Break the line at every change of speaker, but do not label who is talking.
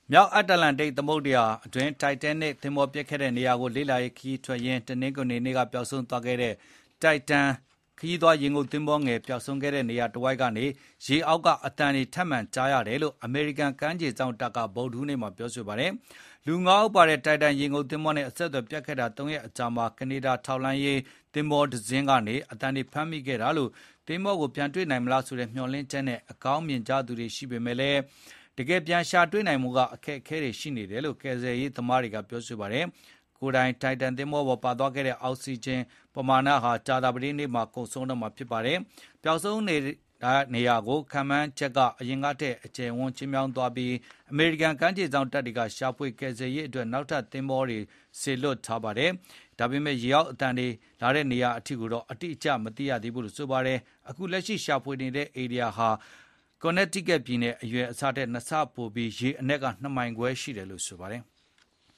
မြောက်အတ္တလန္တိတ်သမုဒ္ဒရာအတွင်းတိုက်တန်နစ်သင်္ဘောပျက်ခဲ့တဲ့နေရာကိုလေ့လာရေးခရီးထွက်ရင်းတနင်္ဂနွေနေ့ကပျောက်ဆုံးသွားခဲ့တဲ့တိုက်တန်ခရီးသွားရေငုပ်သင်္ဘောငယ်ပျောက်ဆုံးခဲ့တဲ့နေရာတစ်ဝိုက်ကနေရေအောက်ကအသံတွေထပ်မံကြားရတယ်လို့အမေရိကန်ကမ်းခြေစောင့်တပ်ကဗုဒ္ဓဟူးနေ့မှာပြောဆိုပါတယ်။လူ9ဦးပါတဲ့တိုက်တန်ရေငုပ်သင်္ဘောနဲ့အဆက်အသွယ်ပြတ်ခဲ့တာ3ရက်အကြာမှာကနေဒါထောက်လှမ်းရေးသင်္ဘောတစ်စင်းကနေအသံတွေဖမ်းမိခဲ့တာလို့သင်္ဘောကိုပြန်တွေ့နိုင်မလားဆိုတဲ့မျှော်လင့်ချက်နဲ့အကောင်းမြင်ကြသူတွေရှိပေမဲ့လည်းတကယ်ပြန်ရှာတွေ့နိုင်မှုကအခက်အခဲတွေရှိနေတယ်လို့ကယ်ဆယ်ရေးသမားတွေကပြောဆိုပါတယ်။ကိုယ်တိုင်တိုင်တန်သင်္ဘောပေါ်ပါသွားခဲ့တဲ့အောက်ဆီဂျင်ပမာဏဟာကြာသပတေးနေ့မှာကုန်ဆုံးတော့မှာဖြစ်ပါတယ်။ပျောက်ဆုံးနေတဲ့နေရာကိုခံမှန်းချက်ကအရင်ကတည်းကအကျယ်ဝန်းချင်းမြောင်းသွားပြီးအမေရိကန်ကမ်းခြေစောင့်တပ်တွေကရှာဖွေကယ်ဆယ်ရေးအတွက်နောက်ထပ်သင်္ဘောတွေစေလွှတ်ထားပါတယ်။ဒါပေမဲ့ရေအောက်အတန်တွေလာတဲ့နေရာအထိကိုတော့အတိအကျမသိရသေးဘူးလို့ဆိုပါတယ်။အခုလက်ရှိရှာဖွေနေတဲ့ဧရိယာဟာConnecticut ပြည်နယ်အရွယ်အစားထက်2ဆပိုပြီးရေအနက်က2မိုင်ခွဲရှိတယ်လို့ဆိုပါတယ်။